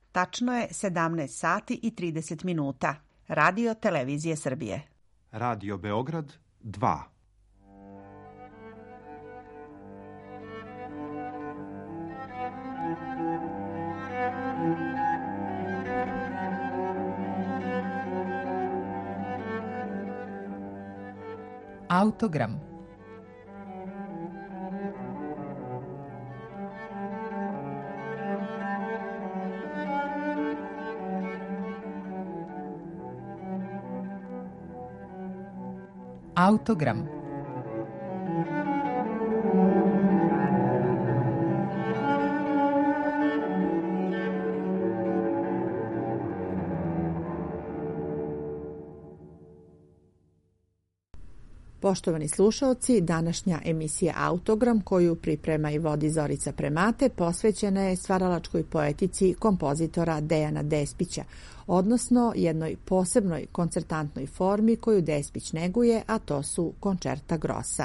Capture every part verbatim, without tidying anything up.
Tačno je sedamnaest sati i trideset minuta. Radio Televizije Srbije. Radio Beograd dva. Autogram. Autogram. Poštovani slušaoci, današnja emisija Autogram, koju priprema i vodi Zorica Premate, posvećena je stvaralačkoj poetici kompozitora Dejana Despića, odnosno jednoj posebnoj koncertantnoj formi koju Despić neguje, a to su koncerta grossa.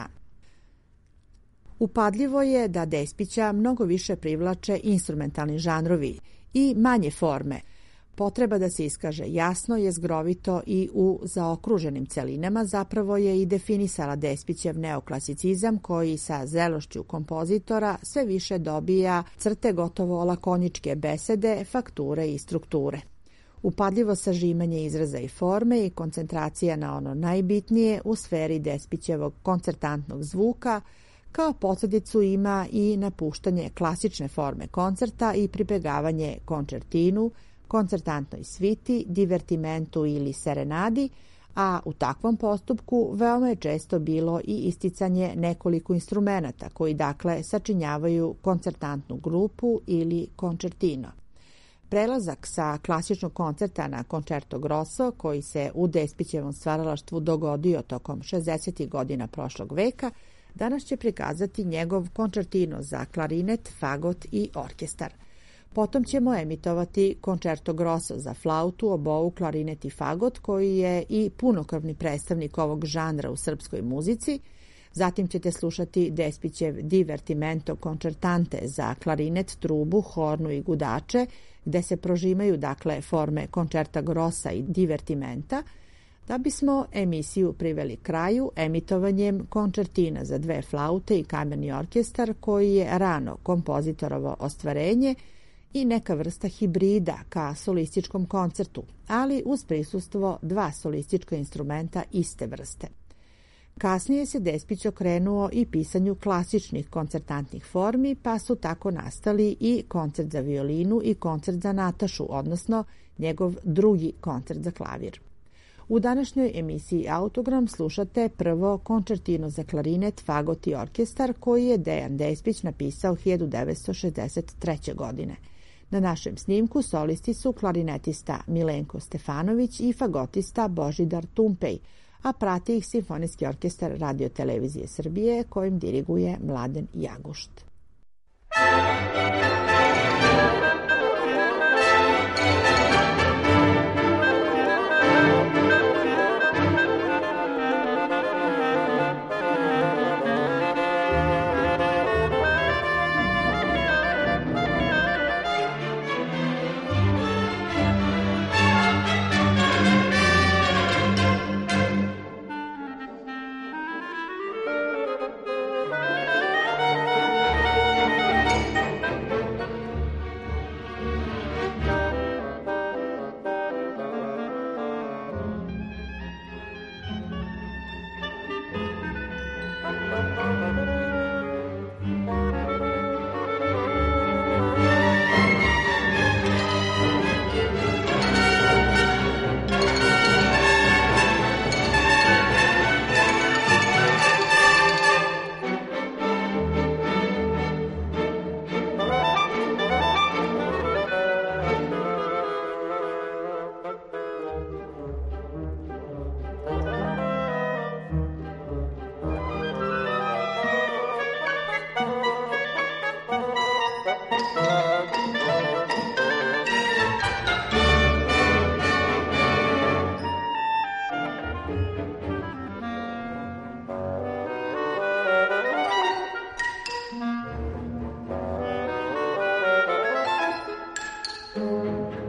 Upadljivo je da Despića mnogo više privlače instrumentalni žanrovi i manje forme. Potreba da se iskaže jasno, jezgrovito i u zaokruženim celinama zapravo je i definisala Despićev neoklasicizam koji sa zrelošću kompozitora sve više dobija crte gotovo lakoničke besede, fakture i strukture. Upadljivo sažimanje izraza i forme i koncentracija na ono najbitnije u sferi Despićevog koncertantnog zvuka kao posljedicu ima i napuštanje klasične forme koncerta i pribegavanje koncertinu, koncertantnoj sviti, divertimentu ili serenadi, a u takvom postupku veoma je često bilo i isticanje nekoliko instrumenata koji dakle sačinjavaju koncertantnu grupu ili koncertino. Prelazak sa klasičnog koncerta na concerto grosso, koji se u Despićevom stvaralaštvu dogodio tokom šezdesetih godina prošlog veka, danas će prikazati njegov koncertino za klarinet, fagot i orkestar. Potom ćemo emitovati concerto grosso za flautu, obou, klarinet i fagot, koji je i punokrvni predstavnik ovog žanra u srpskoj muzici. Zatim ćete slušati Despićev divertimento concertante za klarinet, trubu, hornu i gudače, gde se prožimaju dakle forme concerta grossa i divertimenta, da bismo emisiju priveli kraju emitovanjem koncertina za dve flaute i kamerni orkestar, koji je rano kompozitorovo ostvarenje i neka vrsta hibrida ka solističkom koncertu, ali uz prisustvo dva solistička instrumenta iste vrste. Kasnije se Despić okrenuo i pisanju klasičnih koncertantnih formi, pa su tako nastali i koncert za violinu i koncert za Natašu, odnosno njegov drugi koncert za klavir. U današnjoj emisiji Autogram slušate prvo koncertino za klarinet, fagot i orkestar koji je Dejan Despić napisao hiljadu devetsto šezdeset treće. godine. Na našem snimku solisti su klarinetista Milenko Stefanović i fagotista Božidar Tumpej, a prati ih Simfonijski orkestar Radio Televizije Srbije kojim diriguje Mladen Jagušt. Thank you.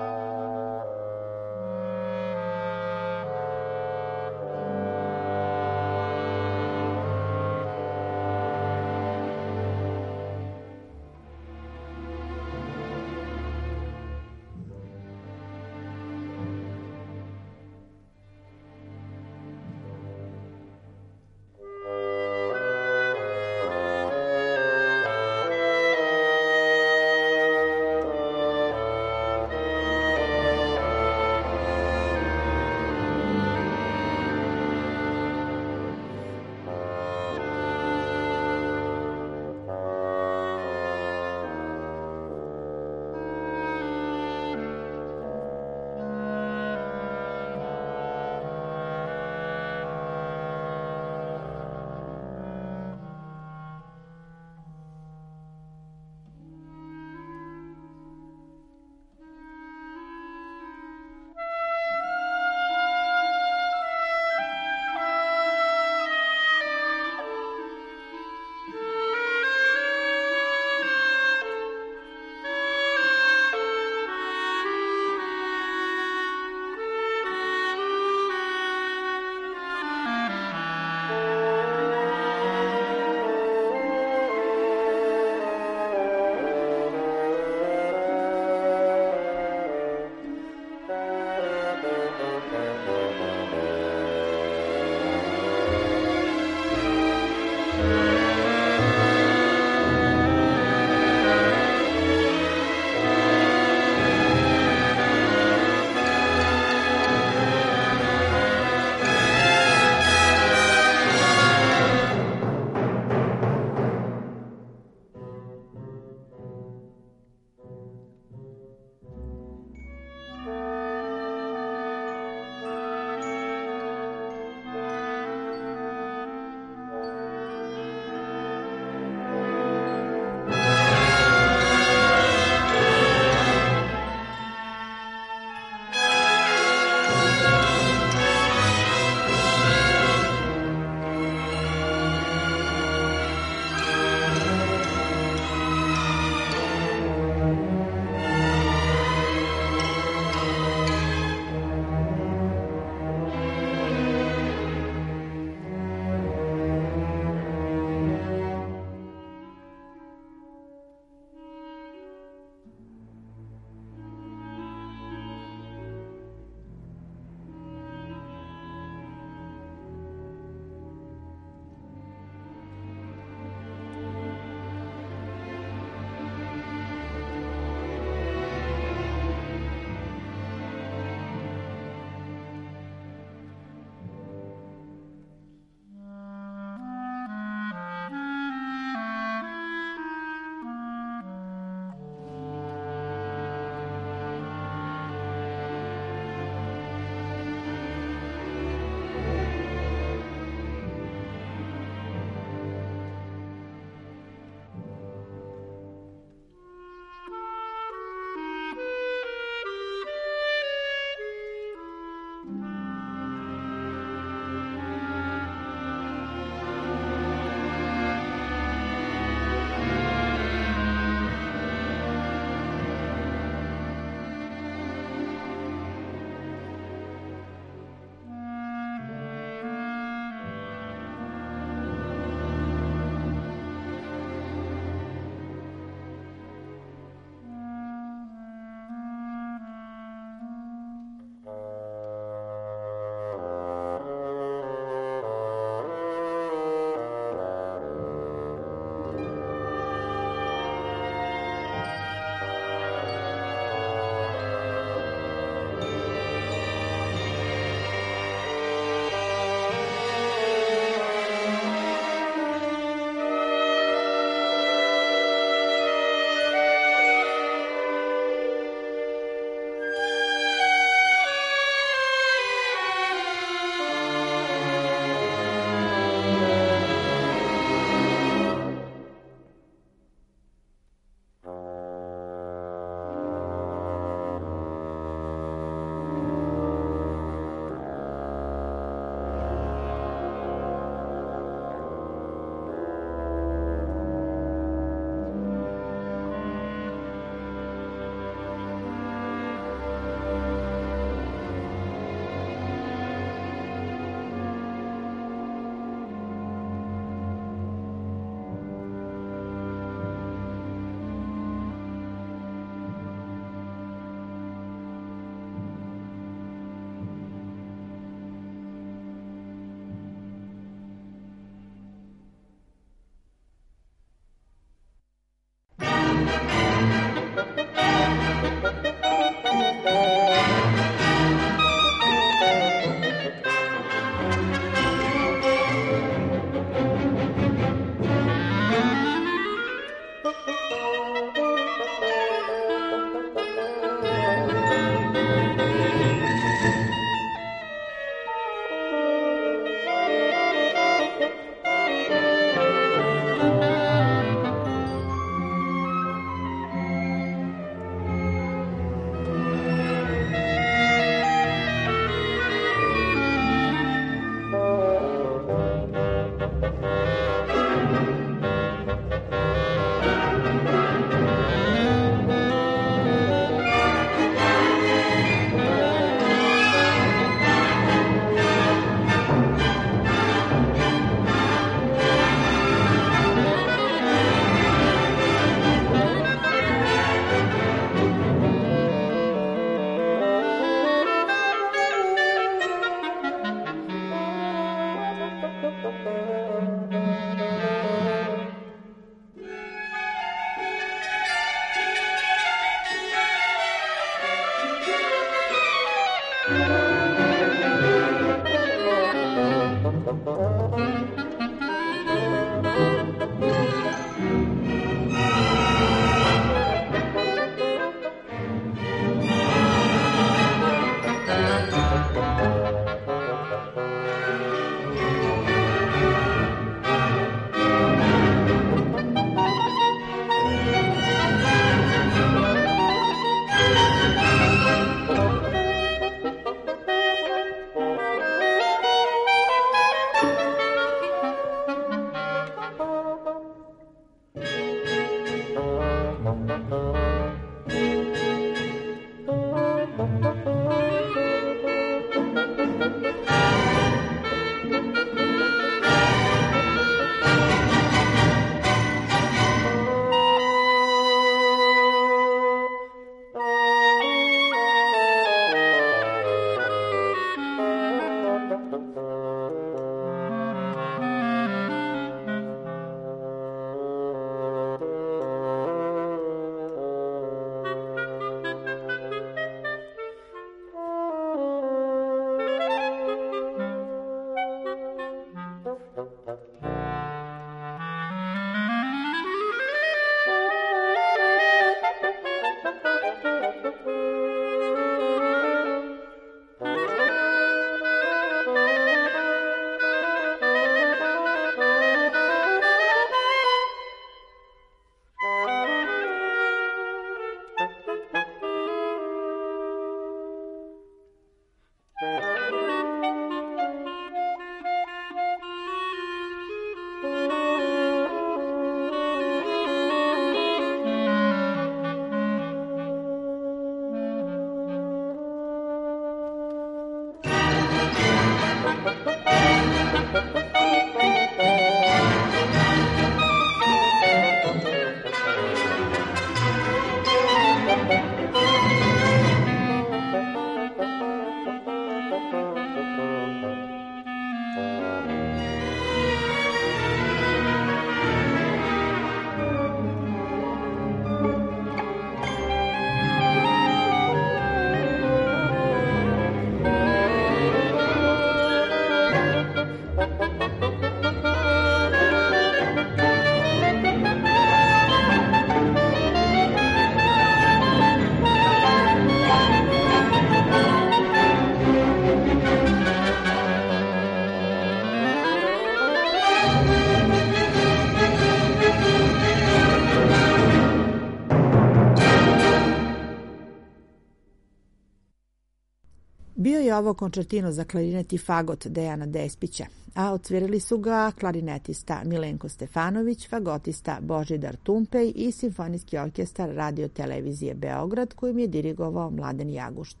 je ovo koncertino za klarinet i fagot Dejana Despića, a odsvirali su ga klarinetista Milenko Stefanović, fagotista Božidar Tumpej i Simfonijski orkestar Radio Televizije Beograd, kojim je dirigovao Mladen Jagušt.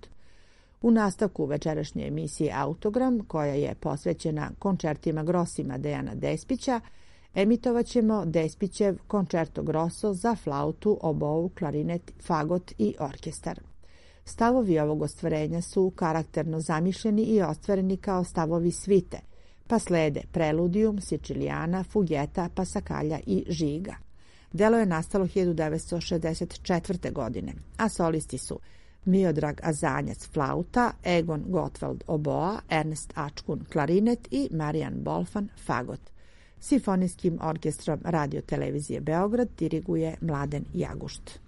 U nastavku večerašnje emisije Autogram, koja je posvećena koncertima grosima Dejana Despića, emitovaćemo Despićev koncerto grosso za flautu, obou, klarinet, fagot i orkestar. Stavovi ovog ostvarenja su karakterno zamišljeni i ostvareni kao stavovi svite, pa slede Preludijum, Sicilijana, Fugeta, Pasakalja i Žiga. Delo je nastalo hiljadu devetsto šezdeset četvrte. godine, a solisti su Miodrag Azanjac flauta, Egon Gottwald oboa, Ernest Ačkun klarinet i Marijan Bolfan fagot. Simfonijskim orkestrom Radio Televizije Beograd diriguje Mladen Jagušt.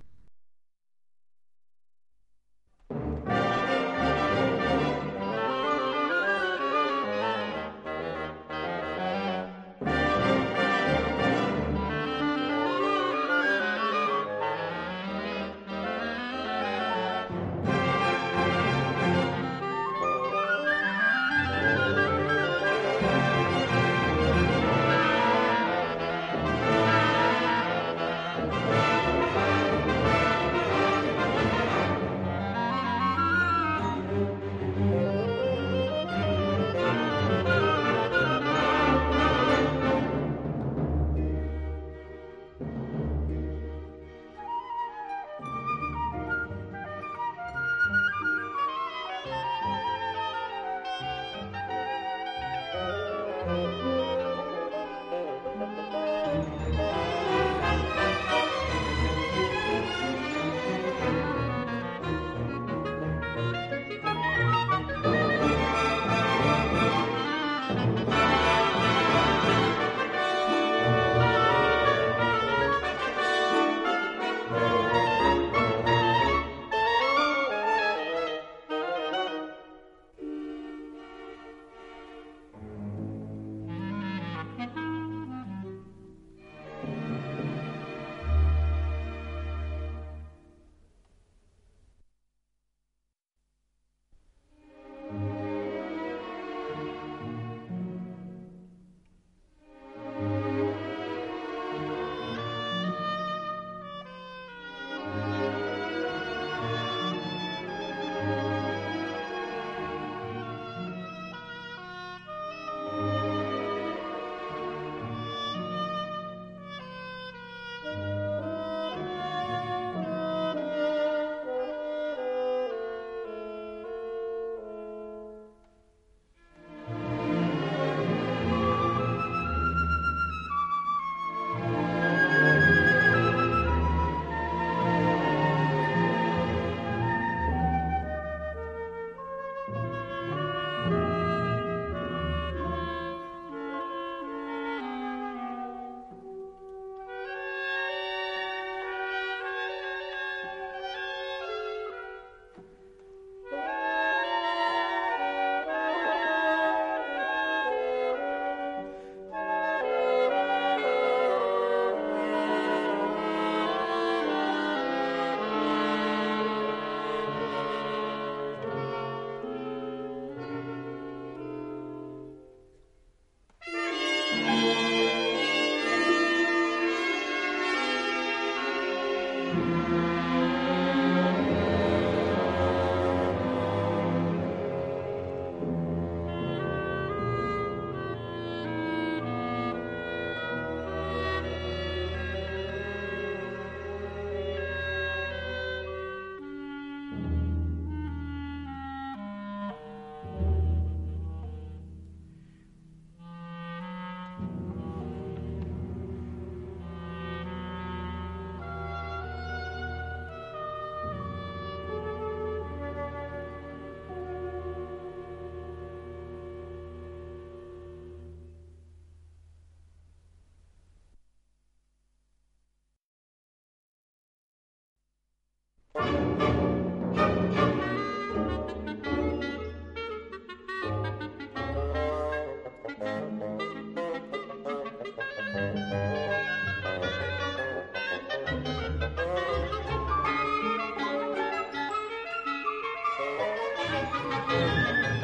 Thank you.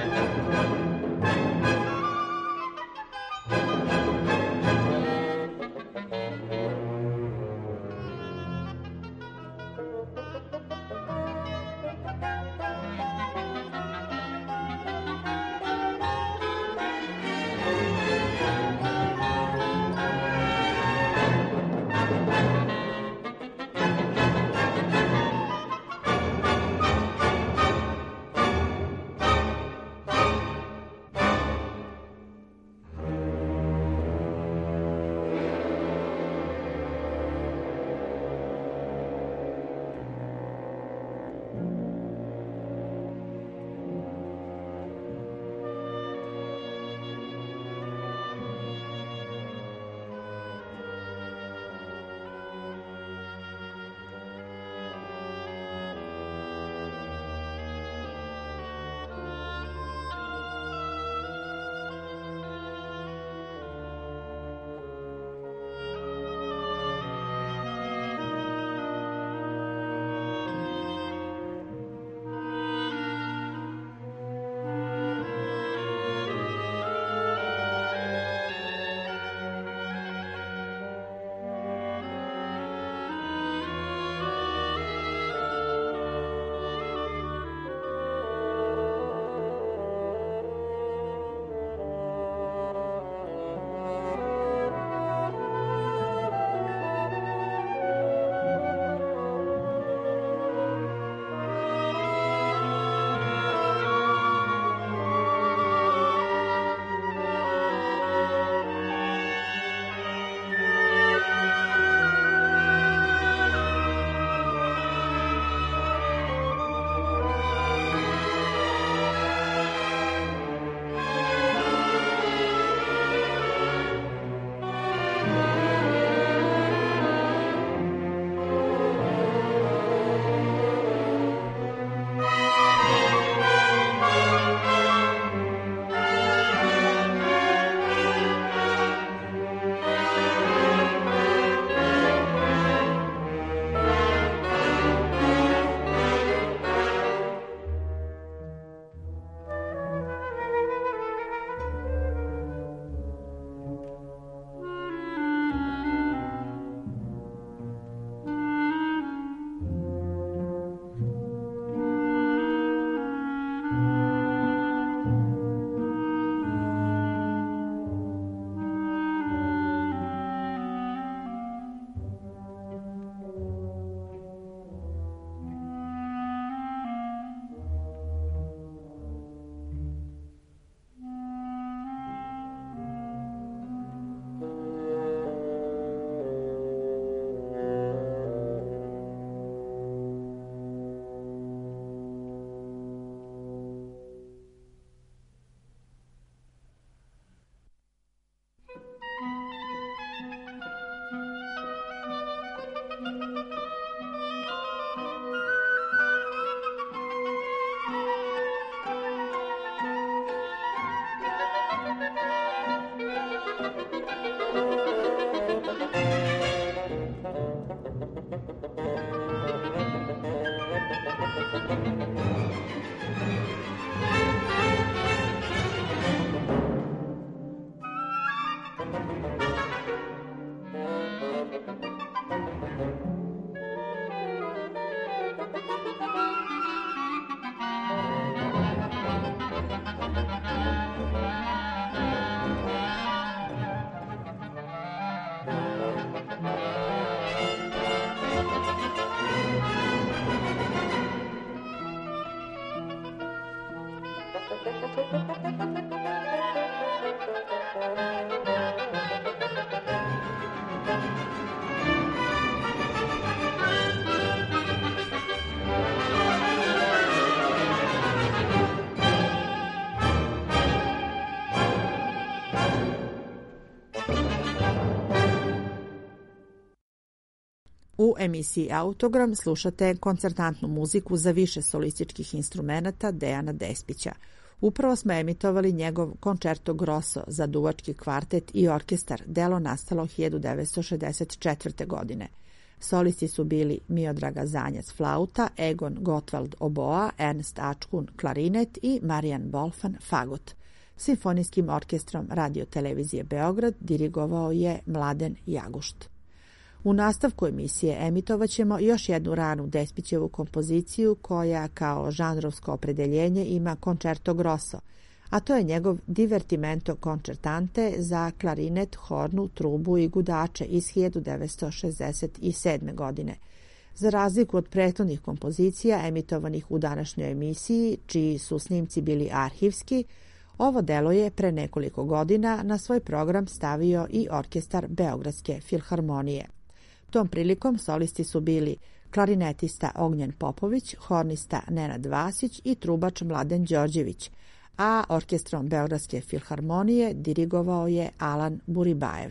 U emisiji Autogram slušate koncertantnu muziku za više solističkih instrumenata Dejana Despića. Upravo smo emitovali njegov Concerto Grosso za duvački kvartet i orkestar, delo nastalo hiljadu devetsto šezdeset četvrte. godine. Solisti su bili Miodraga Zanjac flauta, Egon Gottwald oboa, Ernst Achkun klarinet i Marijan Bolfan fagot. Simfonijskim orkestrom Radio Televizije Beograd dirigovao je Mladen Jagušt. U nastavku emisije emitovaćemo još jednu ranu Despićevu kompoziciju koja kao žanrovsko opredeljenje ima Concerto Grosso, a to je njegov Divertimento concertante za klarinet, hornu, trubu i gudače iz hiljadu devetsto šezdeset sedme. godine. Za razliku od prethodnih kompozicija emitovanih u današnjoj emisiji, čiji su snimci bili arhivski, ovo delo je pre nekoliko godina na svoj program stavio i orkestar Beogradske filharmonije. Tom prilikom solisti su bili klarinetista Ognjen Popović, hornista Nenad Vasić i trubač Mladen Đorđević, a orkestrom Beogradske filharmonije dirigovao je Alan Buribajev.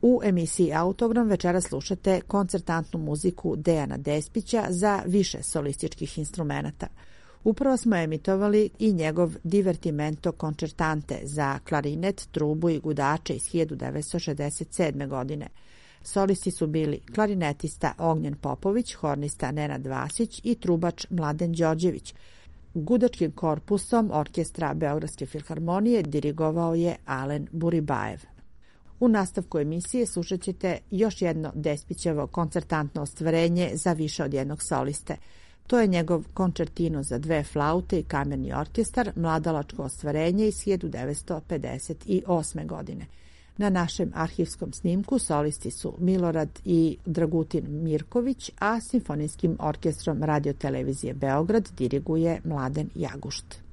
U emisiji Autogram večera slušate koncertantnu muziku Dejana Despića za više solističkih instrumenata. Upravo smo emitovali i njegov Divertimento concertante za klarinet, trubu i gudače iz hiljadu devetsto šezdeset sedme. godine. Solisti su bili klarinetista Ognjen Popović, hornista Nenad Vasić i trubač Mladen Đorđević. Gudačkim korpusom orkestra Beogradske filharmonije dirigovao je Alen Buribajev. U nastavku emisije slušat ćete još jedno Despićevo koncertantno ostvarenje za više od jednog soliste. To je njegov koncertino za dve flaute i kamerni orkestar, mladalačko ostvarenje iz hiljadu devetsto pedeset osme. godine. Na našem arhivskom snimku solisti su Milorad i Dragutin Mirković, a simfonijskim orkestrom Radio-televizije Beograd diriguje Mladen Jagušt.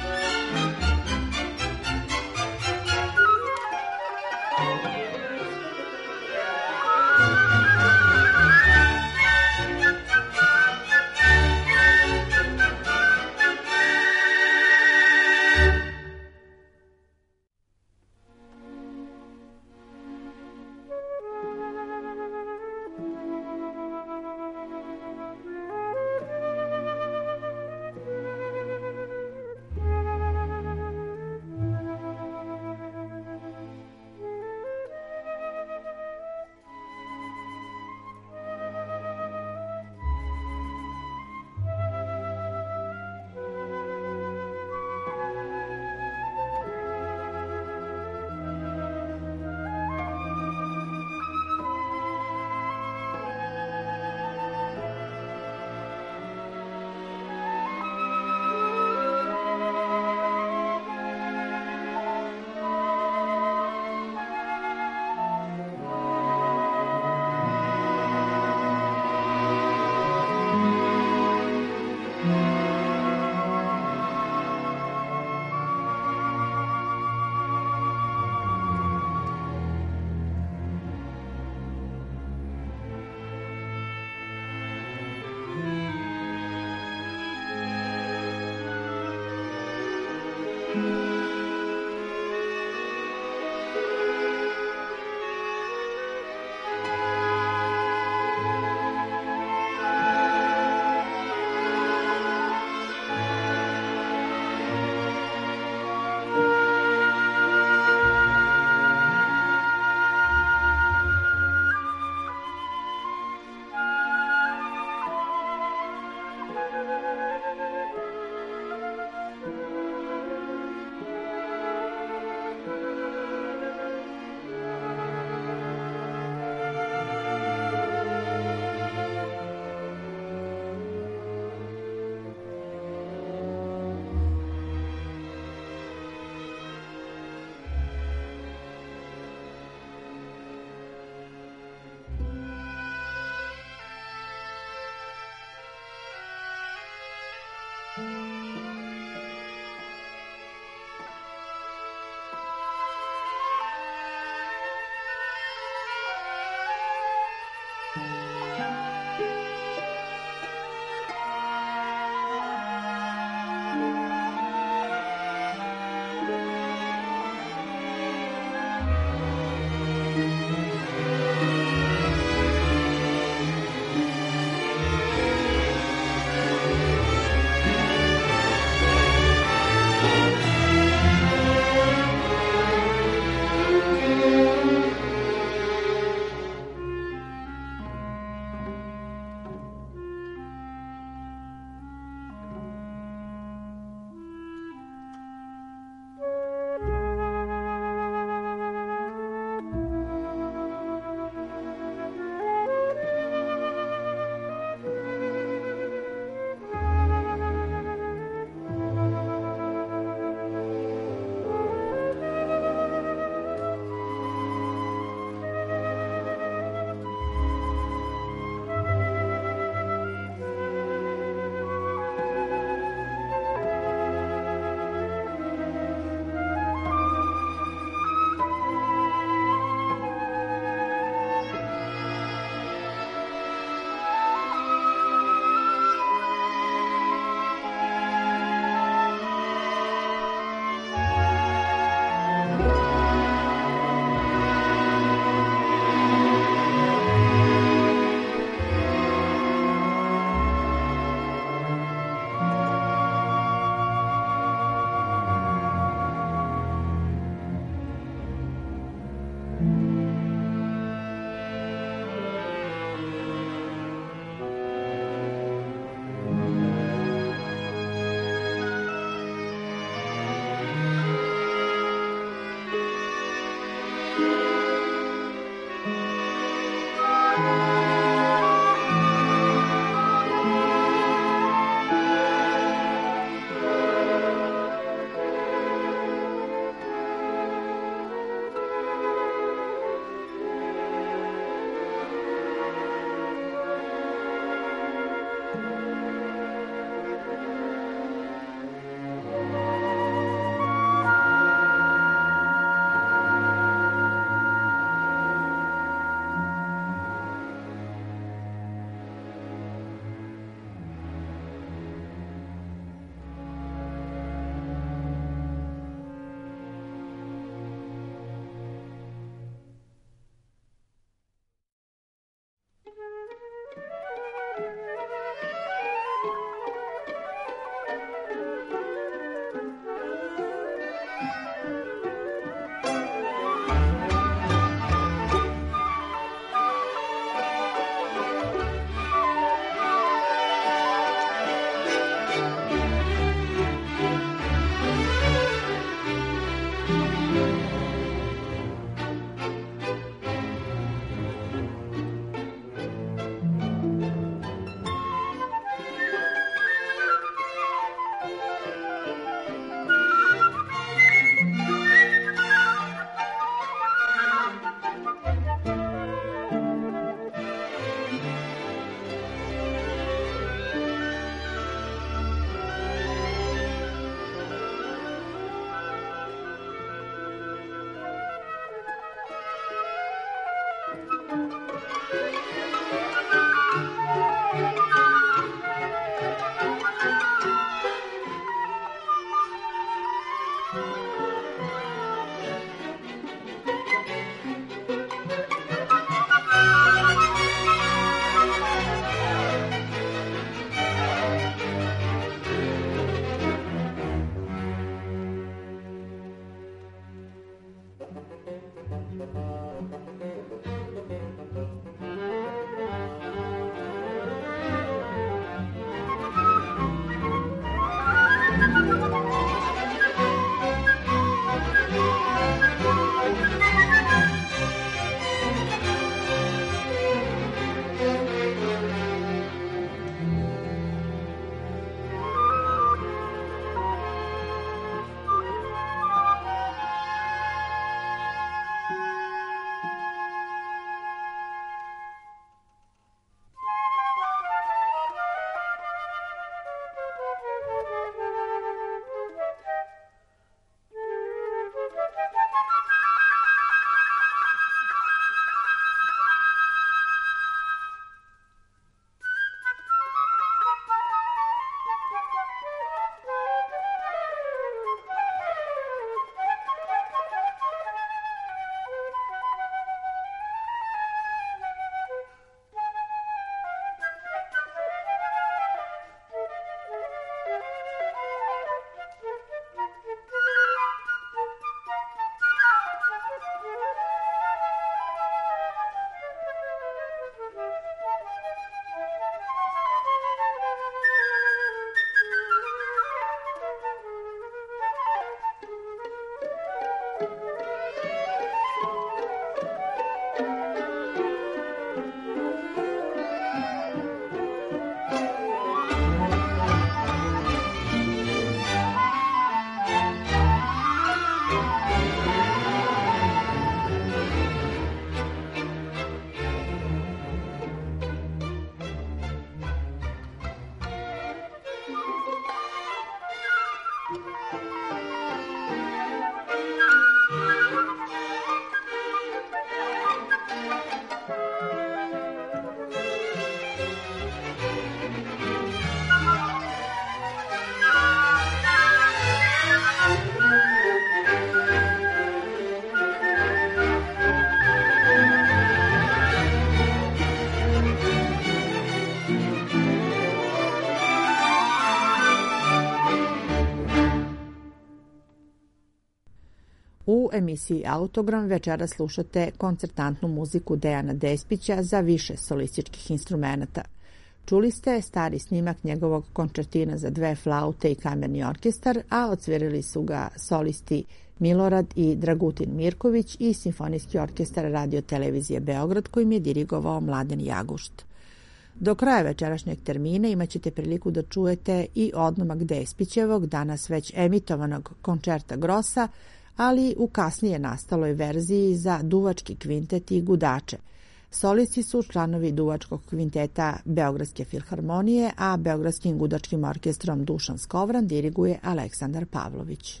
U emisiji Autogram večeras slušate koncertantnu muziku Dejana Despića za više solističkih instrumenata. Čuli ste stari snimak njegovog koncertina za dve flaute i kamerni orkestar, a odsvirali su ga solisti Milorad i Dragutin Mirković i Simfonijski orkestar Radio Televizije Beograd kojim je dirigovao Mladen Jagušt. Do kraja večerašnjeg termina imat ćete priliku da čujete i odlomak Despićevog, danas već emitovanog koncerta Grossa, ali u kasnije nastaloj verziji za duvački kvintet i gudače. Solisti su članovi duvačkog kvinteta Beogradske filharmonije, a Beogradskim gudačkim orkestrom Dušan Skovran diriguje Aleksandar Pavlović.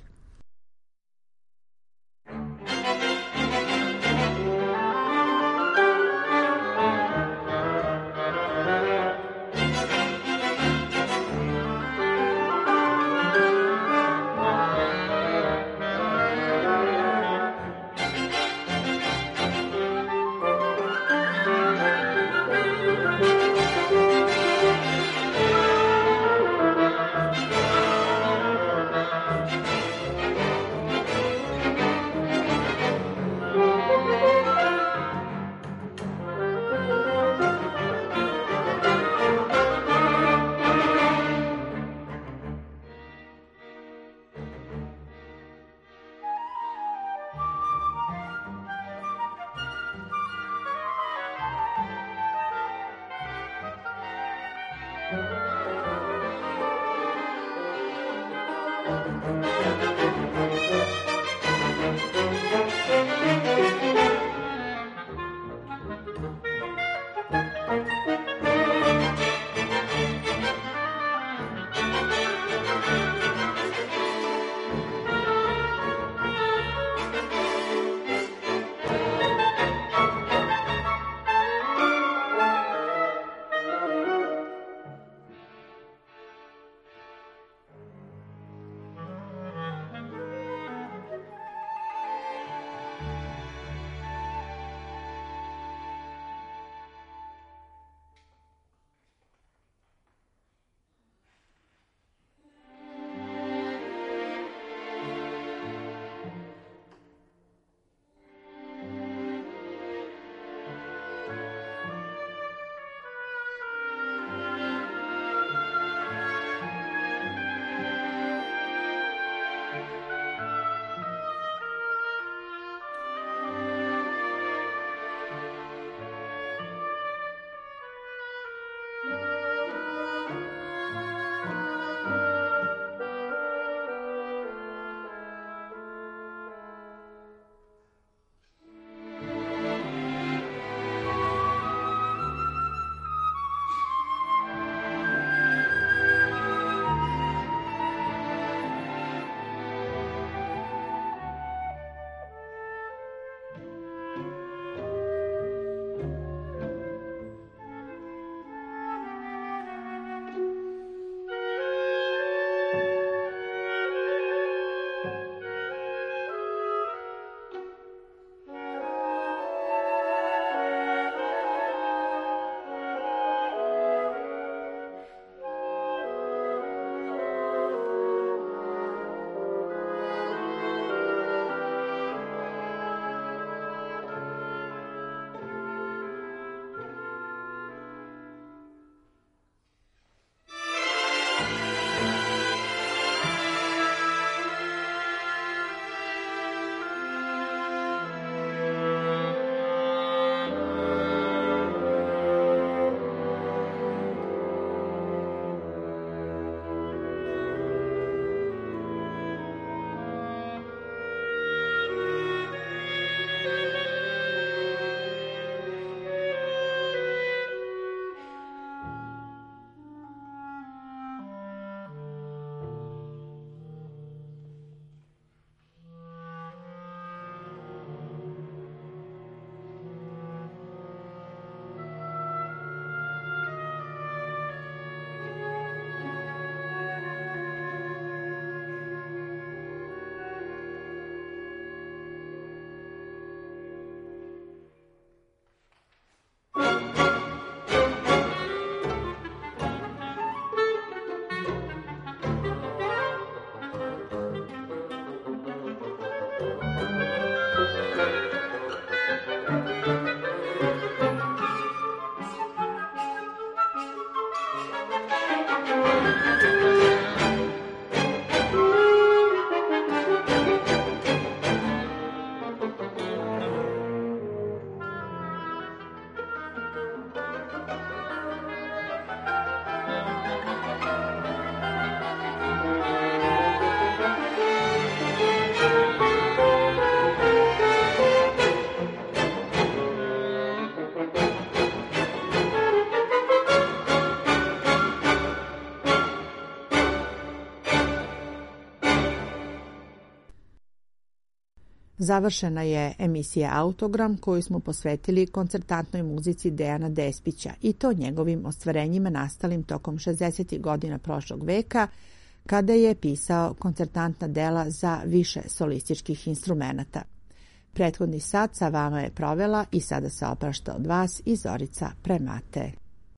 Završena je emisija Autogram koju smo posvetili koncertantnoj muzici Dejana Despića i to njegovim ostvarenjima nastalim tokom šezdesetih godina prošlog veka, kada je pisao koncertantna dela za više solističkih instrumenata. Prethodni sat sa vama je provela i sada se oprašta od vas i Zorica Premate.